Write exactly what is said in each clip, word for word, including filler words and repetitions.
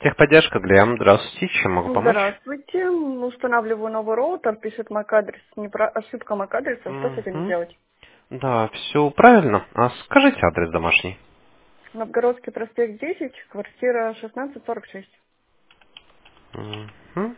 Техподдержка, Глеб. Здравствуйте. Чем могу помочь? Здравствуйте. Устанавливаю новый роутер, пишет MAC-адрес, непра- ошибка MAC-адреса. Что с этим Угу. сделать? Да, все правильно. А скажите адрес домашний. Новгородский проспект десять, квартира шестнадцать сорок шесть. Угу.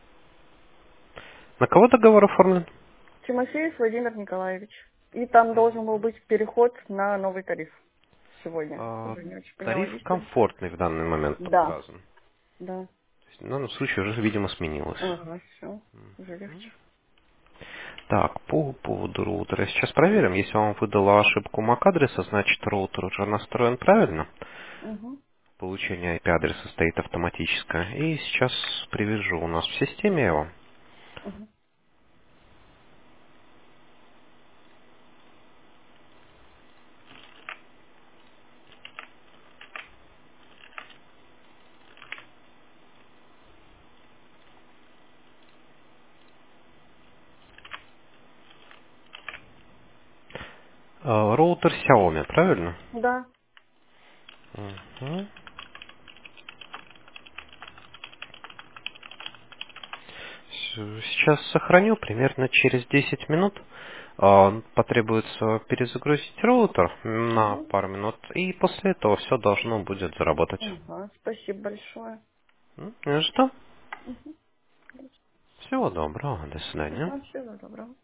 На кого договор оформлен? Тимофеев Владимир Николаевич. И там должен был быть переход на новый тариф сегодня. А, Уже не очень поняла тариф лично. комфортный в данный момент Да, указан. да. То есть в данном случае уже, видимо, сменилось. Ага, все. Уже легче. Так, по поводу роутера. Сейчас проверим. Если вам выдала ошибку MAC-адреса, значит роутер уже настроен правильно. Угу. Получение ай пи-адреса стоит автоматическое. И сейчас привяжу у нас в системе его. Угу. А, роутер Xiaomi, правильно? Да. Мгм. Всё, сейчас сохраню примерно через десять минут. а, Потребуется перезагрузить роутер на Угу. пару минут. И после этого все должно будет заработать. Ага, спасибо большое. М, Ну что? Угу. Всего доброго. До свидания. Ага, всего доброго.